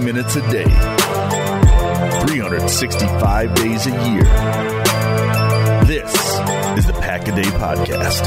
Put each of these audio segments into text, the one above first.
minutes a day, 365 days a year. This is the Pack-A-Day Podcast.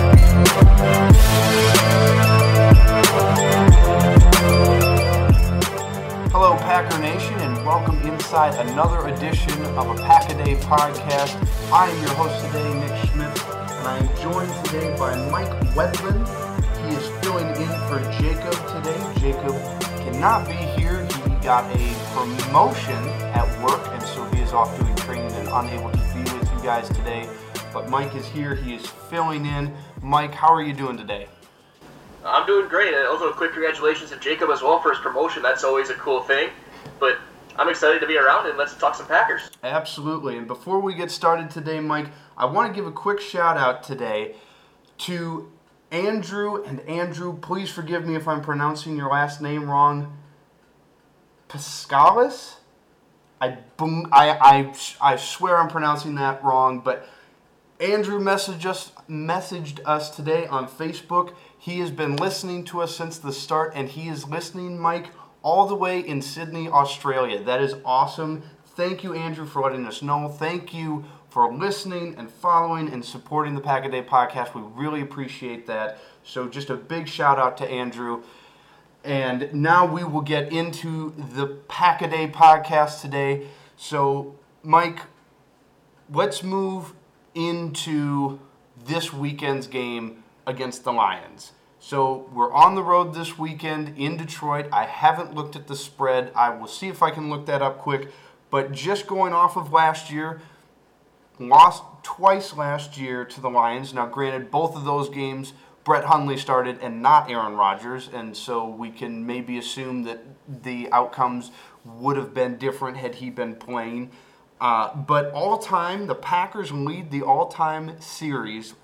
Hello, Packer Nation, and welcome inside another edition of a Pack-A-Day Podcast. I am your host today, Nick Schmidt, and I am joined today by Mike Wedlin. He is filling in for Jacob today. Jacob cannot be here. He got a promotion at work, and so he is off doing training and unable to be with you guys today. But Mike is here. He is filling in. Mike, how are you doing today? I'm doing great. Also, a quick congratulations to Jacob as well for his promotion. That's always a cool thing. But I'm excited to be around, and let's talk some Packers. Absolutely. And before we get started today, Mike, I want to give a quick shout-out today to Andrew. And Andrew, please forgive me if I'm pronouncing your last name wrong. Pascalis? I swear I'm pronouncing that wrong, but Andrew messaged us today on Facebook. He has been listening to us since the start, and he is listening, Mike, all the way in Sydney, Australia. That is awesome. Thank you, Andrew, for letting us know. Thank you for listening and following and supporting the Pack-A-Day Podcast. We really appreciate that. So just a big shout out to Andrew. And now we will get into the Pack-A-Day Podcast today. So, Mike, let's move into this weekend's game against the Lions. So we're on the road this weekend in Detroit. I haven't looked at the spread. I will see if I can look that up quick. But just going off of last year, lost twice last year to the Lions. Now, granted, both of those games, Brett Hundley started and not Aaron Rodgers, and so we can maybe assume that the outcomes would have been different had he been playing. But all-time, the Packers lead the all-time series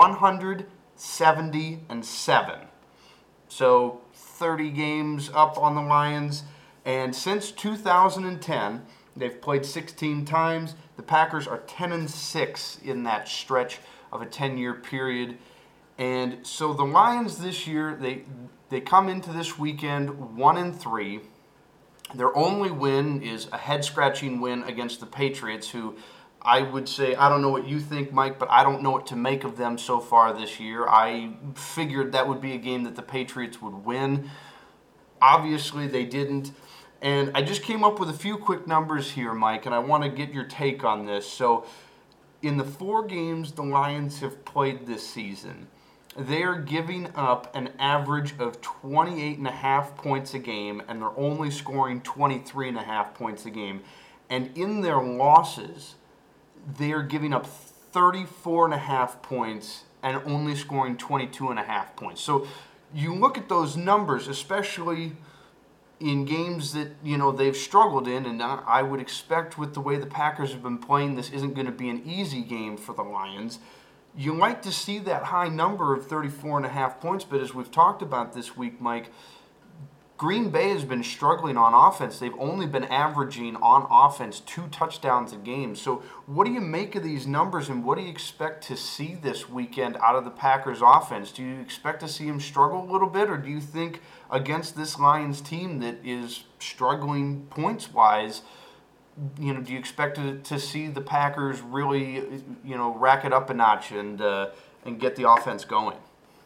170-7. So 30 games up on the Lions. And since 2010, they've played 16 times. The Packers are 10-6 in that stretch of a 10-year period. And so the Lions this year, they come into this weekend 1-3. Their only win is a head-scratching win against the Patriots, who I would say, I don't know what you think, Mike, but I don't know what to make of them so far this year. I figured that would be a game that the Patriots would win. Obviously, they didn't. And I just came up with a few quick numbers here, Mike, and I want to get your take on this. So in the 4 games the Lions have played this season, they are giving up an average of 28.5 points a game, and they're only scoring 23.5 points a game. And in their losses, they are giving up 34.5 points and only scoring 22.5 points. So you look at those numbers, especially in games that, you know, they've struggled in, and I would expect with the way the Packers have been playing, this isn't going to be an easy game for the Lions. You like to see that high number of 34.5 points, but as we've talked about this week, Mike, Green Bay has been struggling on offense. They've only been averaging on offense 2 touchdowns a game. So what do you make of these numbers, and what do you expect to see this weekend out of the Packers offense? Do you expect to see them struggle a little bit, or do you think against this Lions team that is struggling points-wise, you know, do you expect to see the Packers really, you know, rack it up a notch and get the offense going?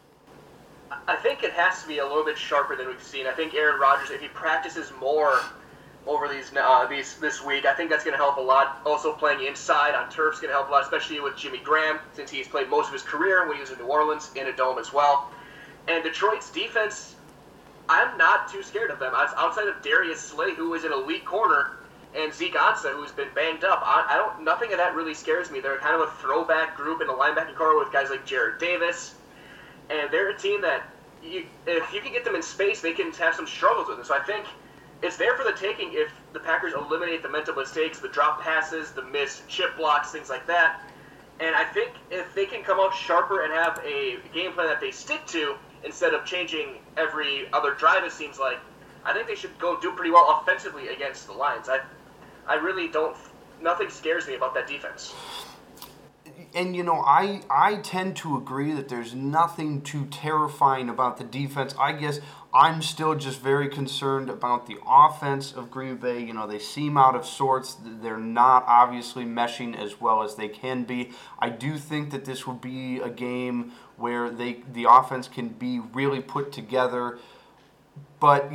I think it has to be a little bit sharper than we've seen. I think Aaron Rodgers, if he practices more over this week, I think that's going to help a lot. Also, playing inside on turf is going to help a lot, especially with Jimmy Graham, since he's played most of his career when he was in New Orleans in a dome as well. And Detroit's defense, I'm not too scared of them. Outside of Darius Slay, who is an elite corner, and Zeke Ansah, who's been banged up, nothing of that really scares me. They're kind of a throwback group in the linebacking core with guys like Jared Davis, and they're a team that if you can get them in space, they can have some struggles with them. So I think it's there for the taking if the Packers eliminate the mental mistakes, the drop passes, the missed chip blocks, things like that. And I think if they can come out sharper and have a game plan that they stick to instead of changing every other drive, it seems like, I think they should go do pretty well offensively against the Lions. I really don't – nothing scares me about that defense. And, I tend to agree that there's nothing too terrifying about the defense. I guess I'm still just very concerned about the offense of Green Bay. They seem out of sorts. They're not obviously meshing as well as they can be. I do think that this will be a game where the offense can be really put together. But,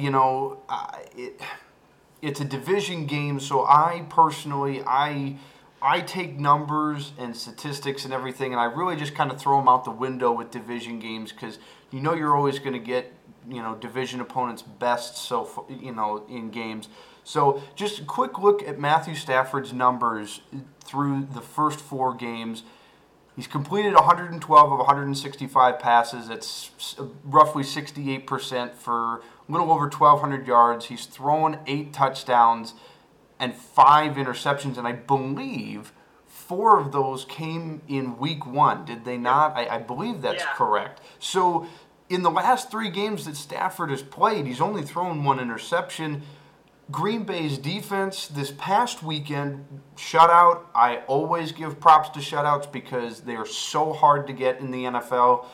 it's a division game, so I personally, I take numbers and statistics and everything, and I really just kind of throw them out the window with division games because you're always going to get division opponents' best in games. So just a quick look at Matthew Stafford's numbers through the first 4 games. He's completed 112 of 165 passes. That's roughly 68% for a little over 1,200 yards. He's thrown 8 touchdowns and 5 interceptions, and I believe 4 of those came in week 1. Did they not? I believe that's correct. So in the last 3 games that Stafford has played, he's only thrown 1 interception. Green Bay's defense this past weekend, shutout. I always give props to shutouts because they are so hard to get in the NFL.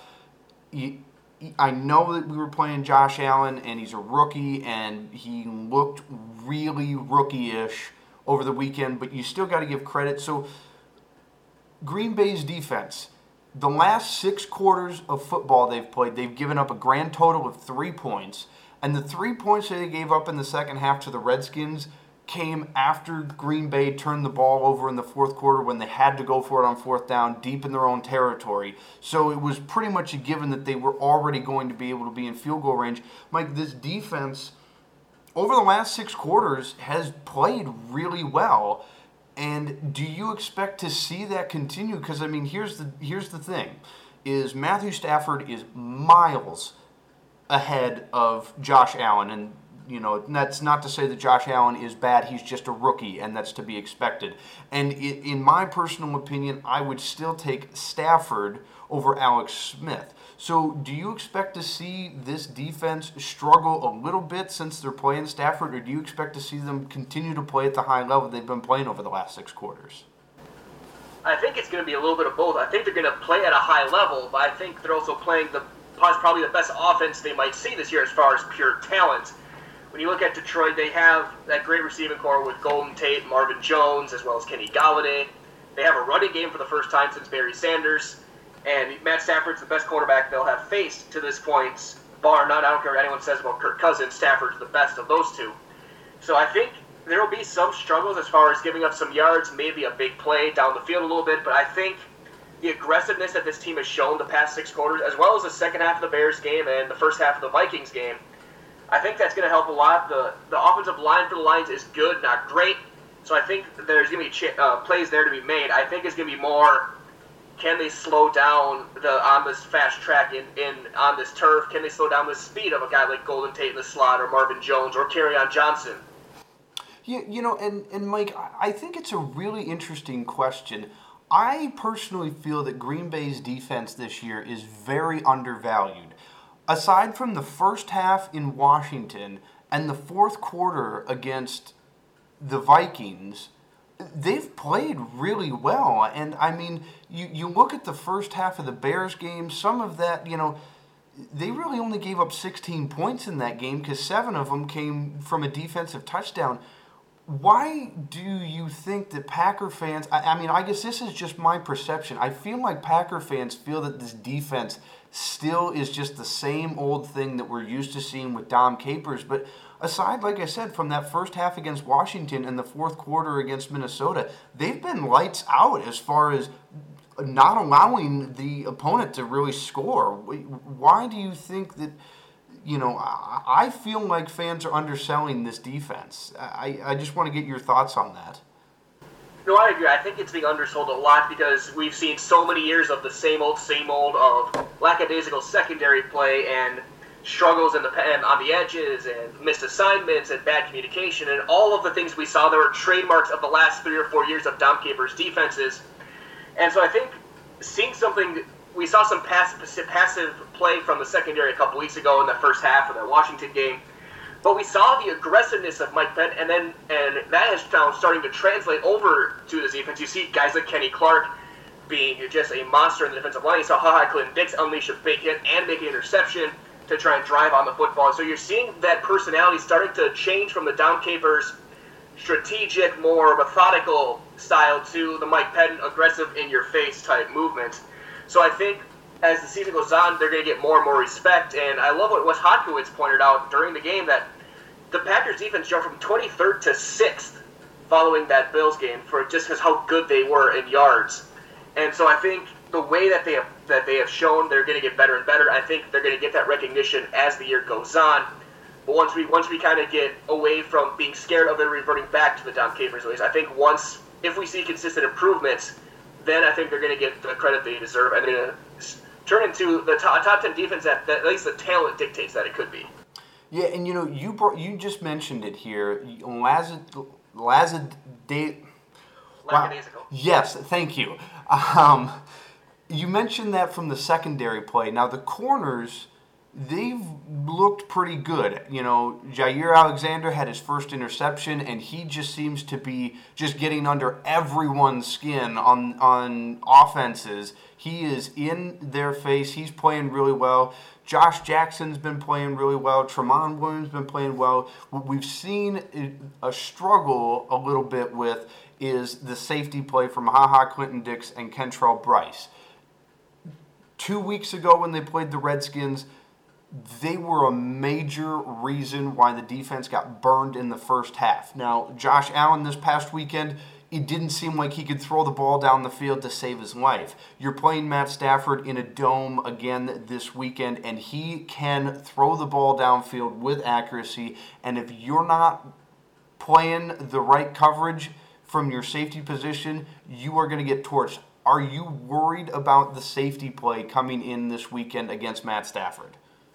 I know that we were playing Josh Allen, and he's a rookie, and he looked really rookie-ish over the weekend, but you still got to give credit. So Green Bay's defense, the last 6 quarters of football they've played, they've given up a grand total of 3 points. And the 3 points that they gave up in the second half to the Redskins came after Green Bay turned the ball over in the fourth quarter when they had to go for it on 4th down deep in their own territory. So it was pretty much a given that they were already going to be able to be in field goal range. Mike, this defense over the last 6 quarters has played really well. And do you expect to see that continue? Because, here's the thing, is Matthew Stafford is miles ahead of Josh Allen, and that's not to say that Josh Allen is bad. He's just a rookie, and that's to be expected. And in my personal opinion, I would still take Stafford over Alex Smith. So do you expect to see this defense struggle a little bit since they're playing Stafford, or do you expect to see them continue to play at the high level they've been playing over the last 6 quarters? I think it's going to be a little bit of both. I think they're going to play at a high level, but I think they're also playing probably the best offense they might see this year as far as pure talent. When you look at Detroit, they have that great receiving core with Golden Tate, Marvin Jones, as well as Kenny Galladay. They have a running game for the first time since Barry Sanders. And Matt Stafford's the best quarterback they'll have faced to this point, bar none. I don't care what anyone says about Kirk Cousins. Stafford's the best of those 2. So I think there will be some struggles as far as giving up some yards, maybe a big play down the field a little bit, but I think the aggressiveness that this team has shown the past 6 quarters, as well as the second half of the Bears game and the first half of the Vikings game, I think that's going to help a lot. The offensive line for the Lions is good, not great, so I think there's going to be plays there to be made. I think it's going to be more, can they slow down on this fast track on this turf? Can they slow down the speed of a guy like Golden Tate in the slot, or Marvin Jones, or Kerryon Johnson? Yeah, and Mike, I think it's a really interesting question. I personally feel that Green Bay's defense this year is very undervalued. Aside from the first half in Washington and the fourth quarter against the Vikings, they've played really well. And, you look at the first half of the Bears game, some of that, they really only gave up 16 points in that game because 7 of them came from a defensive touchdown. Why do you think that Packer fans, I guess this is just my perception, I feel like Packer fans feel that this defense still is just the same old thing that we're used to seeing with Dom Capers, but aside, like I said, from that first half against Washington and the fourth quarter against Minnesota, they've been lights out as far as not allowing the opponent to really score. Why do you think that, I feel like fans are underselling this defense. I just want to get your thoughts on that. No, I agree. I think it's being undersold a lot because we've seen so many years of the same old of lackadaisical secondary play and struggles and on the edges and missed assignments and bad communication and all of the things we saw that were trademarks of the last 3 or 4 years of Dom Capers' defenses. And so I think seeing something, we saw some passive play from the secondary a couple weeks ago in the first half of the Washington game. But we saw the aggressiveness of Mike Pence, and that is now starting to translate over to this defense. You see guys like Kenny Clark being just a monster in the defensive line. You saw HaHa Clinton-Dix unleash a big hit and make an interception to try and drive on the football. So you're seeing that personality starting to change from the Dom Capers strategic, more methodical style to the Mike Pettin aggressive in-your-face type movement. So I think as the season goes on, they're going to get more and more respect. And I love what Wes Hodkiewicz pointed out during the game, that the Packers defense jumped from 23rd to 6th following that Bills game for just because how good they were in yards. And so I think the way that they have shown they're going to get better and better. I think they're going to get that recognition as the year goes on. But once we kind of get away from being scared of them reverting back to the Dom Capers ways, I think if we see consistent improvements, then I think they're going to get the credit they deserve, and they're going to turn into the top 10 defense that at least the talent dictates that it could be. Yeah, and you just mentioned it here, Yes, thank you. You mentioned that from the secondary play. Now, the corners, they've looked pretty good. Jair Alexander had his first interception, and he just seems to be just getting under everyone's skin on offenses. He is in their face. He's playing really well. Josh Jackson's been playing really well. Tramon Williams been playing well. What we've seen a struggle a little bit with is the safety play from HaHa Clinton-Dix and Kentrell Brice. 2 weeks ago when they played the Redskins, they were a major reason why the defense got burned in the first half. Now, Josh Allen this past weekend, it didn't seem like he could throw the ball down the field to save his life. You're playing Matt Stafford in a dome again this weekend, and he can throw the ball downfield with accuracy. And if you're not playing the right coverage from your safety position, you are going to get torched. Are you worried about the safety play coming in this weekend against Matt Stafford?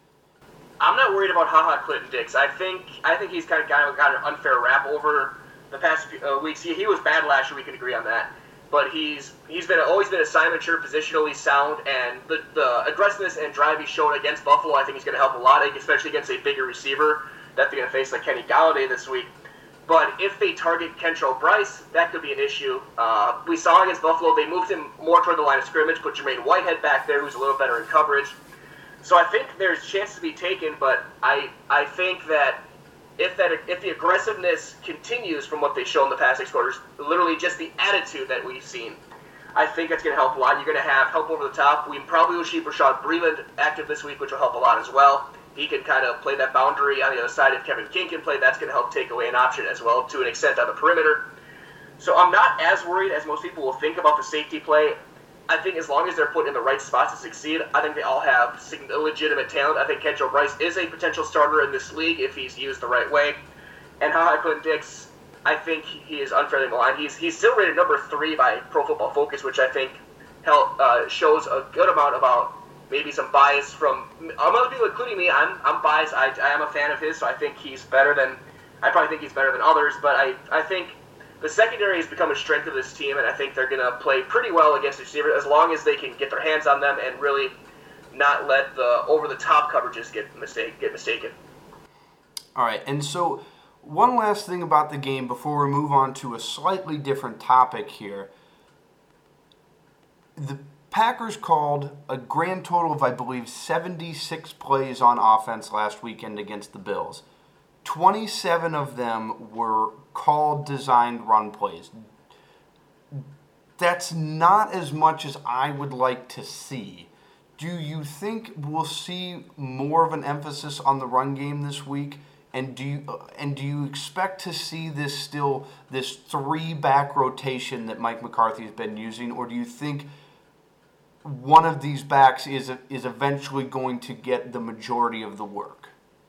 I'm not worried about HaHa Clinton-Dix. I think he's kind of got an unfair rap over the past few weeks. He was bad last year. We can agree on that. But he's always been assignment sure, positionally sound, and the aggressiveness and drive he showed against Buffalo, I think he's going to help a lot, especially against a bigger receiver that they're going to face like Kenny Galladay this week. But if they target Kentrell Brice, that could be an issue. We saw against Buffalo, they moved him more toward the line of scrimmage, put Jermaine Whitehead back there, who's a little better in coverage. So I think there's chances to be taken, but I think that if the aggressiveness continues from what they've shown the past 6 quarters, literally just the attitude that we've seen, I think it's going to help a lot. You're going to have help over the top. We probably will see Rashad Breeland active this week, which will help a lot as well. He can kind of play that boundary on the other side. If Kevin King can play, that's going to help take away an option as well to an extent on the perimeter. So I'm not as worried as most people will think about the safety play. I think as long as they're put in the right spots to succeed, I think they all have legitimate talent. I think Kentrell Brice is a potential starter in this league if he's used the right way. And HaHa Clinton-Dix, I think he is unfairly maligned. He's still rated number 3 by Pro Football Focus, which I think shows a good amount about maybe some bias from other people, including me. I'm biased. I am a fan of his, so I think I probably think he's better than others. But I think the secondary has become a strength of this team, and I think they're going to play pretty well against the receivers as long as they can get their hands on them and really not let the over-the-top coverages get mistaken. All right, and so one last thing about the game before we move on to a slightly different topic here. The Packers called a grand total of, I believe, 76 plays on offense last weekend against the Bills. 27 of them were called designed run plays. That's not as much as I would like to see. Do you think we'll see more of an emphasis on the run game this week? And do you expect to see this 3-back rotation that Mike McCarthy has been using, or do you think one of these backs is eventually going to get the majority of the work?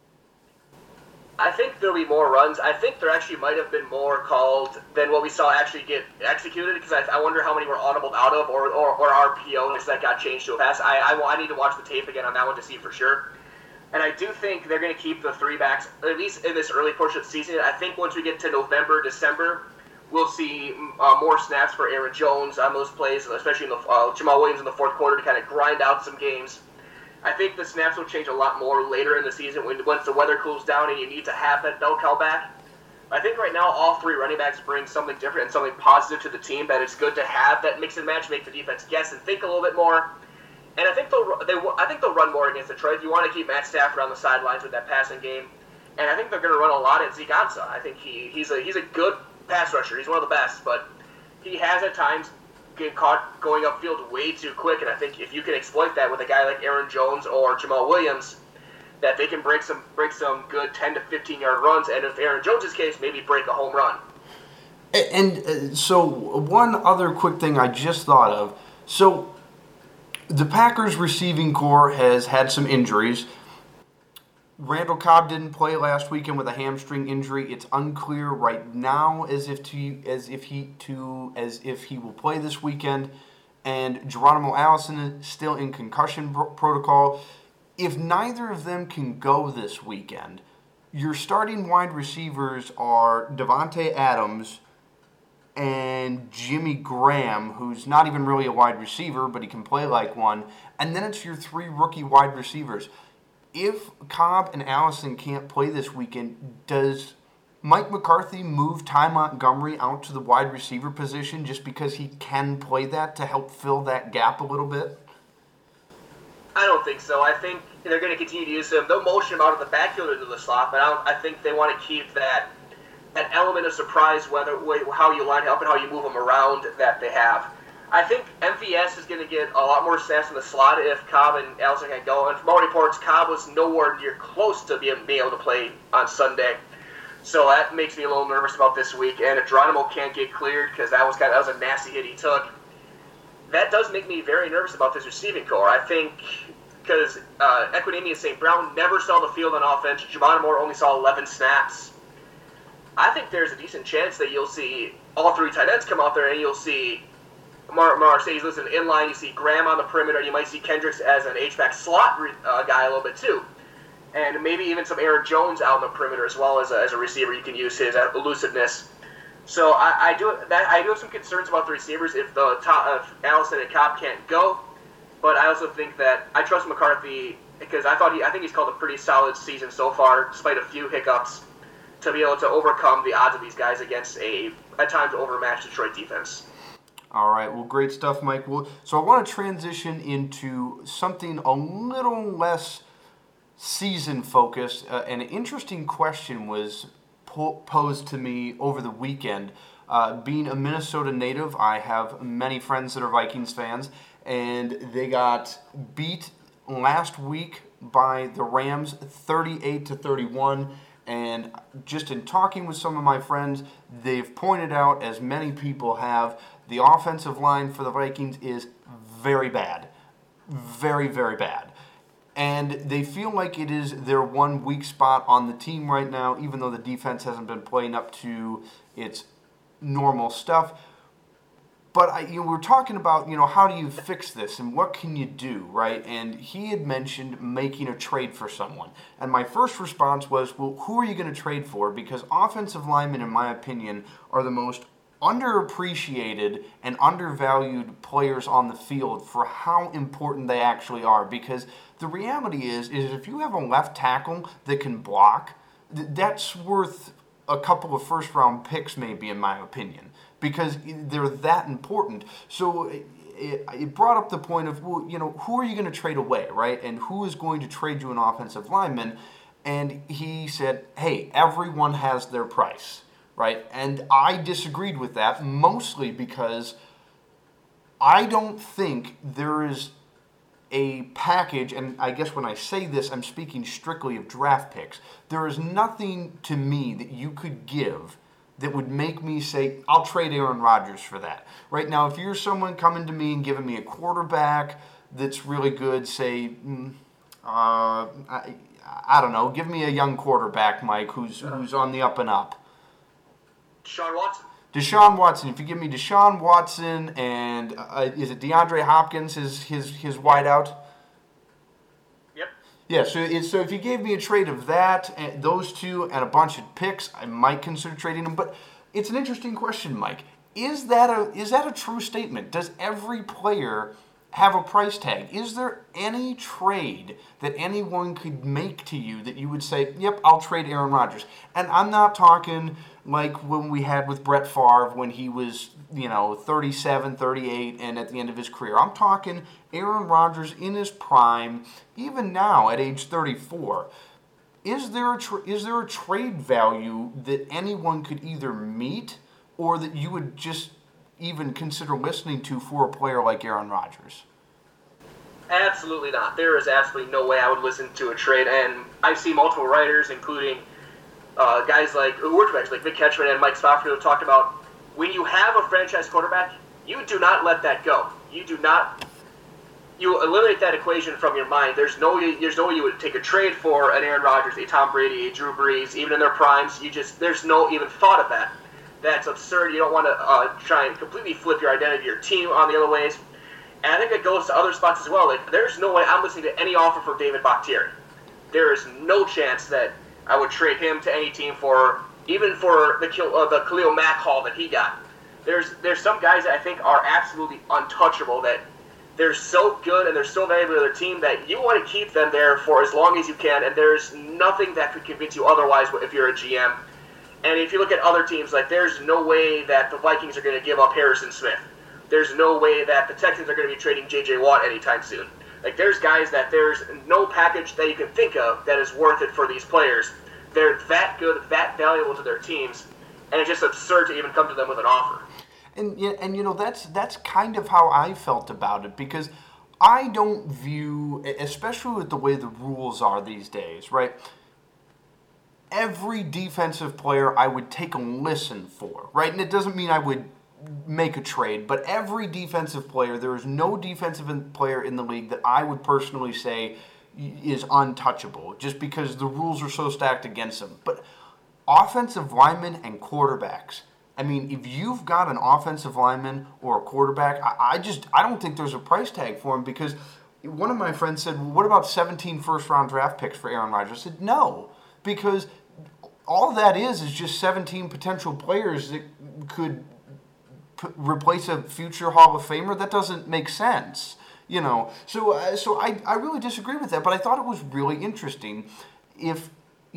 I think there'll be more runs. I think there actually might have been more called than what we saw actually get executed, because I wonder how many were audibled out of or RPOs that got changed to a pass. I need to watch the tape again on that one to see for sure. And I do think they're going to keep the 3 backs, at least in this early portion of the season. I think once we get to November, December, we'll see more snaps for Aaron Jones on those plays, especially in the Jamal Williams in the fourth quarter to kind of grind out some games. I think the snaps will change a lot more later in the season once the weather cools down and you need to have that bell cow back. I think right now all three running backs bring something different and something positive to the team that it's good to have that mix and match, make the defense guess and think a little bit more. And I think they'll run more against Detroit. You want to keep Matt Stafford on the sidelines with that passing game. And I think they're going to run a lot at Zeke Ansah. I think he's a good pass rusher. He's one of the best, but he has at times get caught going upfield way too quick. And I think if you can exploit that with a guy like Aaron Jones or Jamal Williams, that they can break some good 10 to 15-yard runs. And if Aaron Jones' case, maybe break a home run. And so one other quick thing I just thought of. So the Packers receiving corps has had some injuries. Randall Cobb didn't play last weekend with a hamstring injury. It's unclear right now as if he will play this weekend. And Geronimo Allison is still in concussion protocol. If neither of them can go this weekend, your starting wide receivers are Devontae Adams and Jimmy Graham, who's not even really a wide receiver, but he can play like one. And then it's your three rookie wide receivers. If Cobb and Allison can't play this weekend, does Mike McCarthy move Ty Montgomery out to the wide receiver position just because he can play that to help fill that gap a little bit? I don't think so. I think they're going to continue to use him. They'll motion him out of the backfield into the slot, but I think they want to keep that element of surprise, how you line up and how you move them around that they have. I think MVS is going to get a lot more snaps in the slot if Cobb and Allison can go. And from all reports, Cobb was nowhere near close to being able to play on Sunday. So that makes me a little nervous about this week. And if Geronimo can't get cleared, because that was a nasty hit he took, that does make me very nervous about this receiving core. I think because Equanimeous St. Brown never saw the field on offense. Javon Moore only saw 11 snaps. I think there's a decent chance that you'll see all three tight ends come out there and you'll see Marseilles listen in line. You see Graham on the perimeter. You might see Kendricks as an H-back slot guy a little bit too. And maybe even some Aaron Jones out on the perimeter as well as a receiver. You can use his elusiveness. So I do have some concerns about the receivers if Allison and Cobb can't go. But I also think that I trust McCarthy because I think he's called a pretty solid season so far, despite a few hiccups, to be able to overcome the odds of these guys against at times overmatched Detroit defense. All right, well, great stuff, Mike. So I want to transition into something a little less season-focused. An interesting question was posed to me over the weekend. Being a Minnesota native, I have many friends that are Vikings fans, and they got beat last week by the Rams 38-31. And just in talking with some of my friends, they've pointed out, as many people have, the offensive line for the Vikings is very bad. Very, very bad. And they feel like it is their one weak spot on the team right now, even though the defense hasn't been playing up to its normal stuff. But we're talking about, how do you fix this and what can you do, right? And he had mentioned making a trade for someone. And my first response was, well, who are you going to trade for? Because offensive linemen, in my opinion, are the most underappreciated and undervalued players on the field for how important they actually are. Because the reality is if you have a left tackle that can block, that's worth a couple of first-round picks maybe, in my opinion, because they're that important. So it brought up the point of, well, who are you going to trade away, right? And who is going to trade you an offensive lineman? And he said, hey, everyone has their price, right? And I disagreed with that, mostly because I don't think there is a package, and I guess when I say this, I'm speaking strictly of draft picks. There is nothing to me that you could give that would make me say, I'll trade Aaron Rodgers for that. Right now, if you're someone coming to me and giving me a quarterback that's really good, say, I don't know, give me a young quarterback, Mike, who's on the up and up. Deshaun Watson. If you give me Deshaun Watson and is it DeAndre Hopkins, his wideout? Yep. Yeah. So if you gave me a trade of that, and those two, and a bunch of picks, I might consider trading them. But it's an interesting question, Mike. Is that a true statement? Does every player have a price tag? Is there any trade that anyone could make to you that you would say, yep, I'll trade Aaron Rodgers? And I'm not talking like when we had with Brett Favre when he was, 37, 38, and at the end of his career. I'm talking Aaron Rodgers in his prime, even now at age 34. Is there a trade value that anyone could either meet or that you would just even consider listening to for a player like Aaron Rodgers? Absolutely not. There is absolutely no way I would listen to a trade, and I see multiple writers, including guys like Vic Ketchman and Mike Spofford, who have talked about when you have a franchise quarterback, you do not let that go. You eliminate that equation from your mind. There's no way you would take a trade for an Aaron Rodgers, a Tom Brady, a Drew Brees, even in their primes. There's no even thought of that. That's absurd. You don't want to try and completely flip your identity, your team on the other ways. And I think it goes to other spots as well. Like, there's no way I'm listening to any offer for David Bakhtiari. There is no chance that I would trade him to any team even for the Khalil Mack haul that he got. There's some guys that I think are absolutely untouchable, that they're so good and they're so valuable to their team that you want to keep them there for as long as you can, and there's nothing that could convince you otherwise if you're a GM. And if you look at other teams, like, there's no way that the Vikings are going to give up Harrison Smith. There's no way that the Texans are going to be trading J.J. Watt anytime soon. Like, there's guys that there's no package that you can think of that is worth it for these players. They're that good, that valuable to their teams, and it's just absurd to even come to them with an offer. And that's kind of how I felt about it, because I don't view, especially with the way the rules are these days, right? Every defensive player I would take a listen for, right? And it doesn't mean I would make a trade, but every defensive player, there is no defensive player in the league that I would personally say is untouchable, just because the rules are so stacked against them. But offensive linemen and quarterbacks, I mean, if you've got an offensive lineman or a quarterback, I don't think there's a price tag for him, because one of my friends said, well, what about 17 first-round draft picks for Aaron Rodgers? I said, no, because all that is just 17 potential players that could replace a future Hall of Famer. That doesn't make sense, So I really disagree with that, but I thought it was really interesting if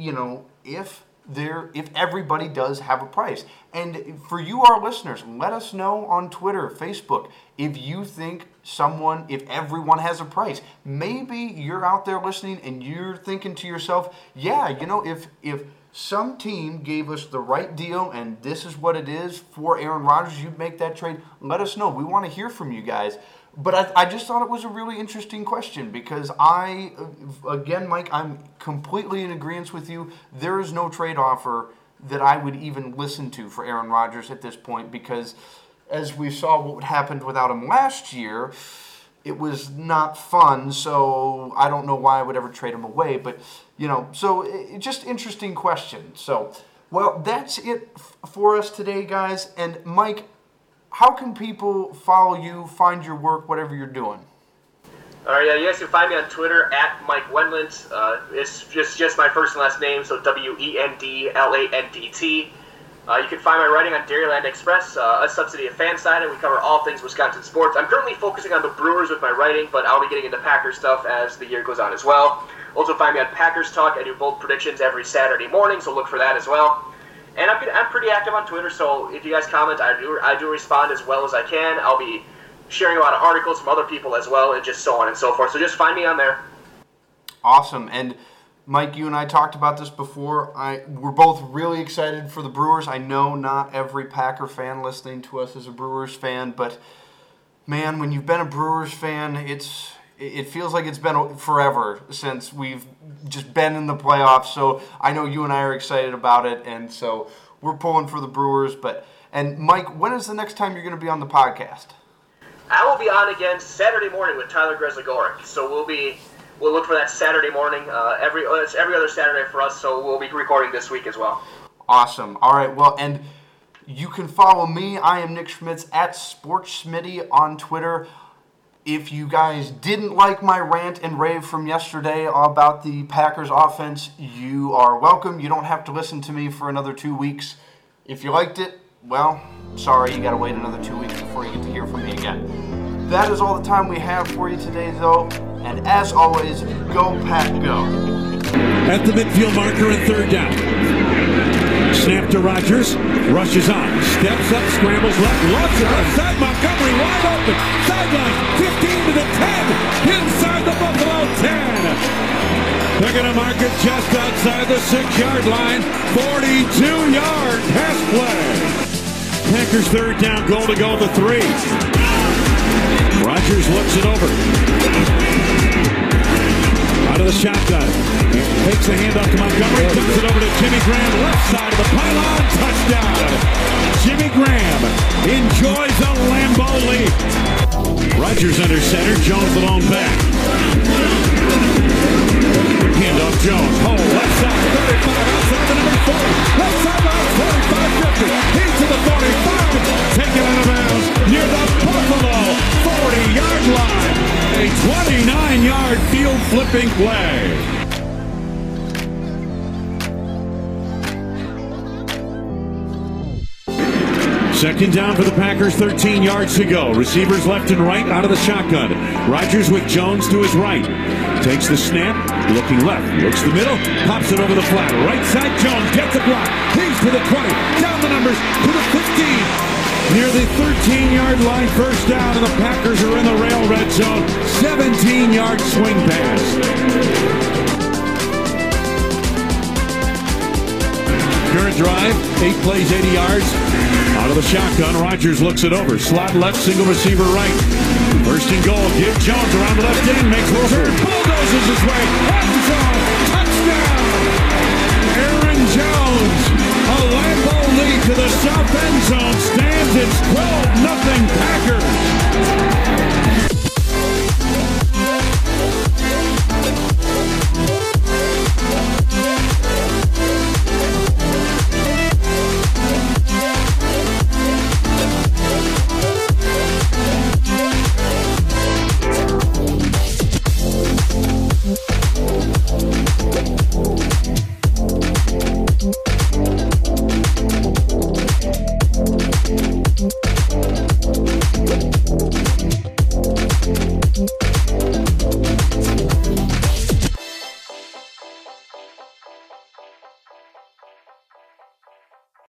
everybody does have a price. And for you, our listeners, let us know on Twitter, Facebook, if you think if everyone has a price. Maybe you're out there listening and you're thinking to yourself, yeah, if some team gave us the right deal and this is what it is for Aaron Rodgers, you'd make that trade. Let us know. We want to hear from you guys. But I just thought it was a really interesting question, because again, Mike, I'm completely in agreement with you. There is no trade offer that I would even listen to for Aaron Rodgers at this point, because as we saw what happened without him last year, it was not fun. So I don't know why I would ever trade him away. But, just interesting question. So, well, that's it for us today, guys. And Mike, how can people follow you, find your work, whatever you're doing? All right, you guys can find me on Twitter at Mike Wendlandt. It's just my first and last name, so WENDLANDT. You can find my writing on Dairyland Express, a subsidy of Fanside, and we cover all things Wisconsin sports. I'm currently focusing on the Brewers with my writing, but I'll be getting into Packers stuff as the year goes on as well. Also find me on Packers Talk. I do bold predictions every Saturday morning, so look for that as well. And I'm pretty active on Twitter, so if you guys comment, I do respond as well as I can. I'll be sharing a lot of articles from other people as well, and just so on and so forth. So just find me on there. Awesome. And Mike, you and I talked about this before. We're both really excited for the Brewers. I know not every Packer fan listening to us is a Brewers fan, but man, when you've been a Brewers fan, it feels like it's been forever since we've just been in the playoffs. So I know you and I are excited about it, and so we're pulling for the Brewers. And Mike, when is the next time you're going to be on the podcast? I will be on again Saturday morning with Tyler Gresley-Gorick. So we'll look for that Saturday morning. It's every other Saturday for us, so we'll be recording this week as well. Awesome. All right. Well, and you can follow me. I am Nick Schmitz at SportsSmitty on Twitter. If you guys didn't like my rant and rave from yesterday about the Packers offense, you are welcome. You don't have to listen to me for another 2 weeks. If you liked it, well, sorry, you got to wait another 2 weeks before you get to hear from me again. That is all the time we have for you today, though. And as always, go Pack, go. At the midfield marker and third down. Snap to Rodgers. Rushes on. Steps up. Scrambles left. Launches left side. Montgomery wide open. Sideline. 15 to the 10. Inside the Buffalo 10. They're going to mark it just outside the 6-yard line. 42-yard pass play. Packers third down. Goal to go to 3. Rodgers looks it over. Out of the shotgun. Takes the handoff to Montgomery. Tips it over to Jimmy Graham. Left side of the pylon. Touchdown. Jimmy Graham enjoys a Lambeau leap. Rodgers under center. Jones the lone back. Handoff Jones. Hole left side. 35. Outside the number 40. Left sideline. 45-50. Into the 45. Taken out of bounds near the Buffalo 40-yard line. A 29-yard field flipping play. Second down for the Packers, 13 yards to go. Receivers left and right out of the shotgun. Rodgers with Jones to his right. Takes the snap, looking left, looks the middle, pops it over the flat. Right side, Jones gets a block. He's to the 20, down the numbers to the 15. Near the 13-yard line, first down, and the Packers are in the rail red zone. 17-yard swing pass. Current drive, 8 plays, 80 yards. Out of the shotgun, Rodgers looks it over. Slot left, single receiver right. First and goal, give Jones around the left end, makes the turn, bulldozes his way. Hands on